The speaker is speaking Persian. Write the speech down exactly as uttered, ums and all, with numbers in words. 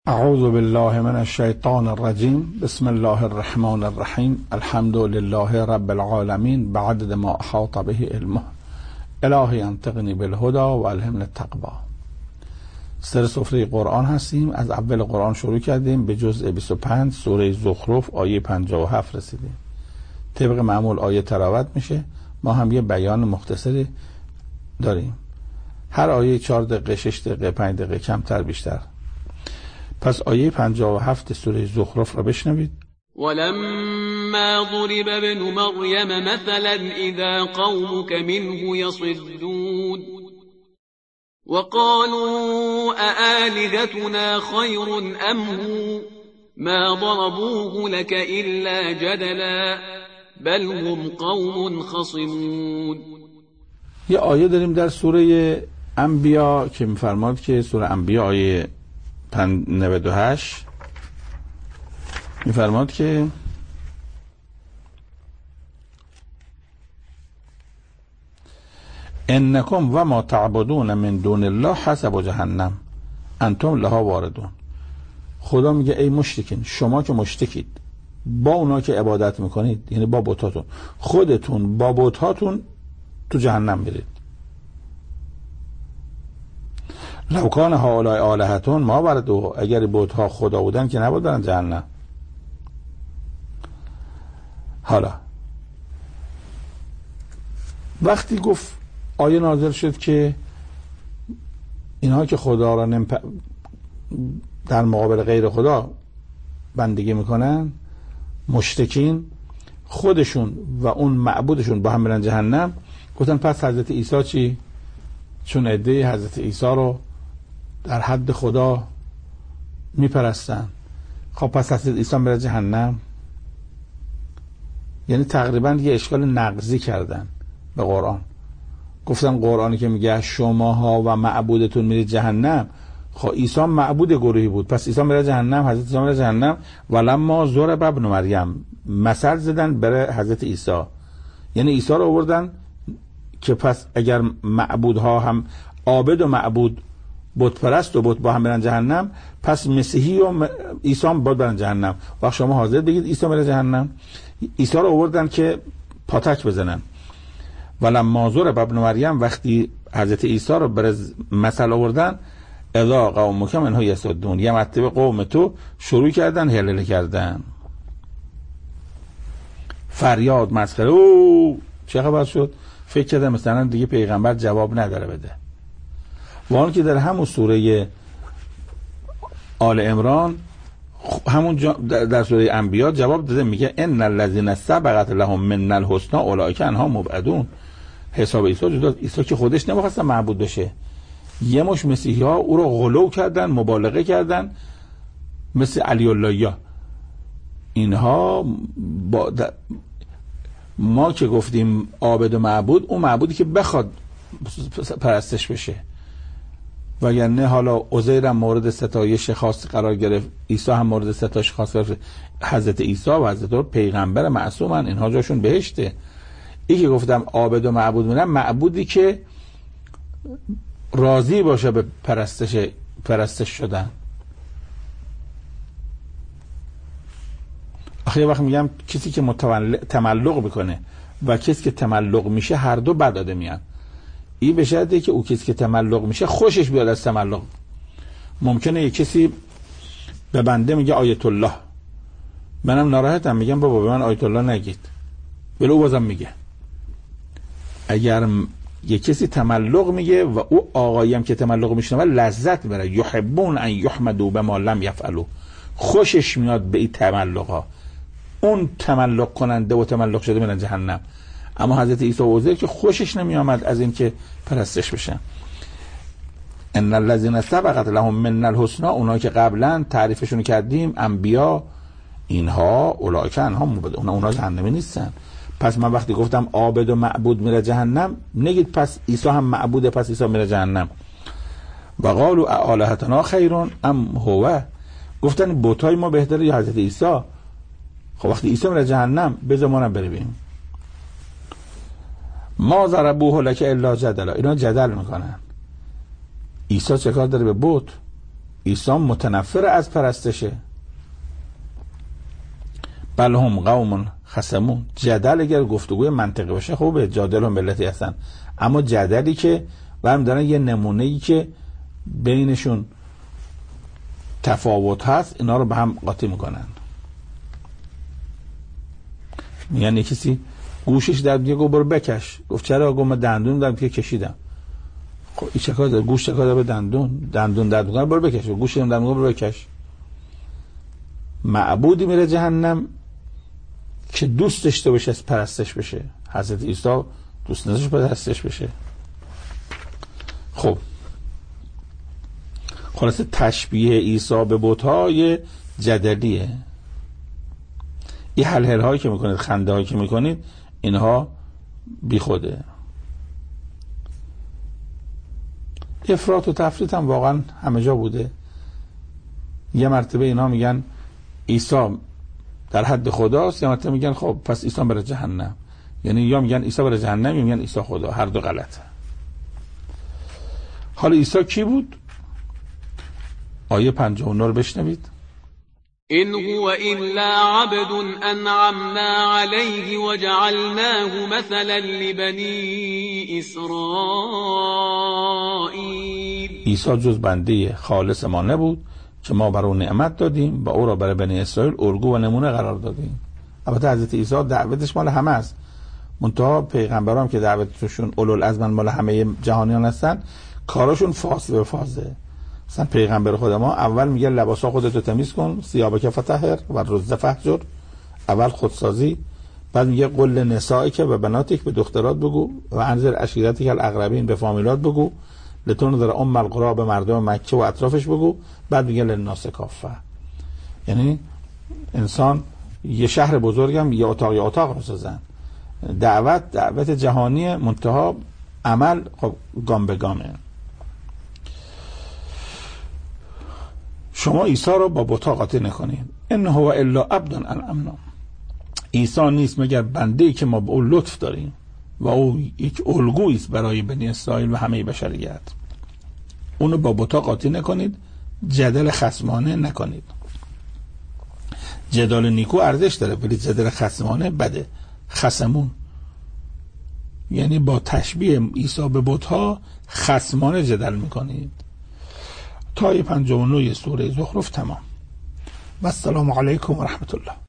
اعوذ بالله من الشیطان الرجیم. بسم الله الرحمن الرحیم. الحمد لله رب العالمین بعدد ما احاط به علمه. الهی انطقنی بالهدى و الهمنی التقوی. سر سفره قرآن هستیم. از اول قرآن شروع کردیم، به جزء بیست و پنج سوره زخرف آیه پنجاه و هفت رسیدیم. طبق معمول آیه تلاوت میشه، ما هم یه بیان مختصری داریم. هر آیه چهار دقیقه، شش دقیقه، پنج دقیقه، کمتر بیشتر. پس آیه پنجاه و هفت سوره زخرف را بشنوید. ولما ضرب ابن مریم مثلا اذا قومك منه يصدون وقالوا أآلهتنا خير أم هو ما ضربوه لك إلا جدلا بل هم قوم خصمون. یه آیه داریم در سوره انبیا که میفرماد که سوره انبیا آیه نود و هشت میفرماد که انکم و ما تعبدون من دون الله حسب جهنم انتم لها واردون. خدا میگه ای مشرکین، شما که مشرکید با اونا که عبادت میکنید، یعنی با بتاتون، خودتون با بتاتون تو جهنم میرید. لو کان هؤلاء آلهتون ما وردوا، اگر بت‌ها خدا بودن که نباید برن جهنم. حالا وقتی گفت آیه نازل شد که اینها که خدا را نمپ... در مقابل غیر خدا بندگی میکنن، مشرکین، خودشون و اون معبودشون با هم برن جهنم، گفتن پس حضرت عیسی چی؟ چون عده حضرت عیسی رو در حد خدا میپرستن، خب پس حضرت عیسی بره جهنم. یعنی تقریبا یه اشکال نقضی کردن به قرآن. گفتن قرآنی که میگه شماها و معبودتون میرید جهنم، خب عیسی معبود گروهی بود، پس عیسی میره جهنم، حضرت عیسی میره جهنم. ولما ضرب ابن مریم، مثل زدن برای حضرت عیسی، یعنی عیسی رو آوردن که پس اگر معبودها هم عابد و معبود، بت پرست و بت با هم برن جهنم، پس مسیحی و عیسی هم باید برن جهنم. وقت شما حاضر بگید عیسی میره جهنم؟ عیسی رو آوردن که پاتک بزنن. ولما ضرب ابن مریم، وقتی حضرت عیسی رو بر مثل آوردن، اذا قومک منه یصدون، یه مرتبه قوم تو شروع کردن هلله کردن، فریاد مسخره، او چه خبر شد؟ فکر کردن مثلا دیگه پیغمبر جواب نداره بده. وان که در همون سوره آل عمران، همون در سوره انبیا جواب داده، میگه ان الذين سبقت لهم من الحسنى اولئک عنها مبعدون. حساب عیسی جدا، عیسی که خودش نمیخواست معبود بشه، یه مش مسیحی ها او رو غلو کردن، مبالغه کردن، مثل علی اللهیا. اینها با ما که گفتیم عابد و معبود، اون معبودی که بخواد پرستش بشه، وگرنه حالا عزیر هم مورد ستایش خاص قرار گرفت، عیسی هم مورد ستایش خاص گرفت. حضرت عیسی و حضرت پیغمبر معصومن، اینها جاشون بهشته. این که گفتم عابد و معبود میرن، معبودی که راضی باشه به پرستش پرستش شدن. آخه وقت میگم کسی که تملق میکنه و کسی که تملق میشه، هر دو بد آدمیان. این به شرطی که او کسی که تملق میشه خوشش بیاد از تملق. ممکنه یک کسی به بنده میگه آیت الله، منم ناراحتم، میگم بابا به من آیت الله نگید، ولی او بازم میگه. اگر یک کسی تملق میگه و او آقایی هم که تملق میشنوه لذت بره، یحبون ان یحمدوا بما لم یفعلوا، خوشش میاد به این تملق ها، اون تملق کننده و تملق شده میرن جهنم. اما حضرت عیسی و عزیر که خوشش نمی آمد از این که پرستش بشن. ان الذين سبقت لهم من الحسنى، اونایی که قبلا تعریفشون کردیم، انبیا، اینها اولئک عنها مبعدون، اونها جهنمی نیستن. پس من وقتی گفتم عابد و معبود میره جهنم، نگید پس عیسی هم معبوده پس عیسی میره جهنم. و قالوا آلهتنا خیر ام هو، گفتن بتای ما بهتره یا حضرت عیسی؟ خب وقتی عیسی میره جهنم، بذار ما هم بریم. ما ضربوه لک الا جدلا، اینا جدل میکنن. عیسی چه کار داره به بت؟ عیسی متنفر از پرستشه. بل هم قوم خصمون. جدل اگر گفتگوی منطقی باشه خوبه، جادل هم ملتی هستن، اما جدلی که برم دارن یه نمونه‌ای که بینشون تفاوت هست اینا رو به هم قاطی میکنن. میگن یه کسی گوشش درد میگه برو بکش، گفت چرا؟ گفت من دندون دارم که کشیدم. خب این چه کار داره؟ گوش چه کار داره به دندون؟ دندون درد میکنه برو بکش، گوش درد میکنه برو بکش. معبودی میره جهنم که دوست داشته باشه از پرستش بشه. حضرت عیسی دوست نداشت پرستش بشه. خب خلاصه تشبیه عیسی به بت‌های جدلیه. این حل حل هایی که میکنید، خنده هایی که میکنید، اینها بی خوده. افراط و تفریط هم واقعا همه جا بوده. یه مرتبه اینا میگن عیسی در حد خداست، یا مرتبه میگن خب پس عیسی بره جهنم. یعنی یا میگن عیسی بره جهنم یا میگن عیسی خدا. هر دو غلطه. حالا عیسی کی بود؟ آیه پنجاه و نه رو بشنوید. إن هو إلا عبد أنعمنا عليه وجعلناه مثلا لبني إسرائيل. عیسی جز بنده خالص ما نبود که ما بر او نعمت دادیم و او را برای بنی اسرائیل الگو و نمونه قرار دادیم. البته حضرت عیسی دعوتش مال همه است، منتها پیغمبرام که دعوتشون اولوالعزم مال همه جهانیان هستن، کاراشون فاصله به فاصله. مثلا پیغمبر خود ما اول میگه لباسا خودتو تمیز کن، ثیابک فطهر و رز فهجر، اول خودسازی. بعد میگه قل نسائک و بناتک، به دخترات بگو، و انذر عشیرتک الاقربین، به فامیلات بگو، لتنذر ام القری، به مردم مکه و اطرافش بگو. بعد میگه للناس کافه. یعنی انسان یه شهر بزرگم یه اتاق یه اتاق میسازن. دعوت دعوت جهانی، منتها عمل خب گام به گامه. شما عیسی را با بت‌ها قاطی نکنید. ان هو الا عبد انعمنا. عیسی نیست مگر بنده‌ای که ما به او لطف داریم و او یک الگویی است برای بنی اسرائیل و همه بشریت. اونو با بت‌ها قاطی نکنید، جدل خصمانه نکنید. جدال نیکو ارزش داره ولی جدل خصمانه بده. خصمون یعنی با تشبیه عیسی به بت‌ها خصمانه جدل میکنید. تا پنجاه و نه سوره زخرف تمام. و السلام علیکم و رحمت الله.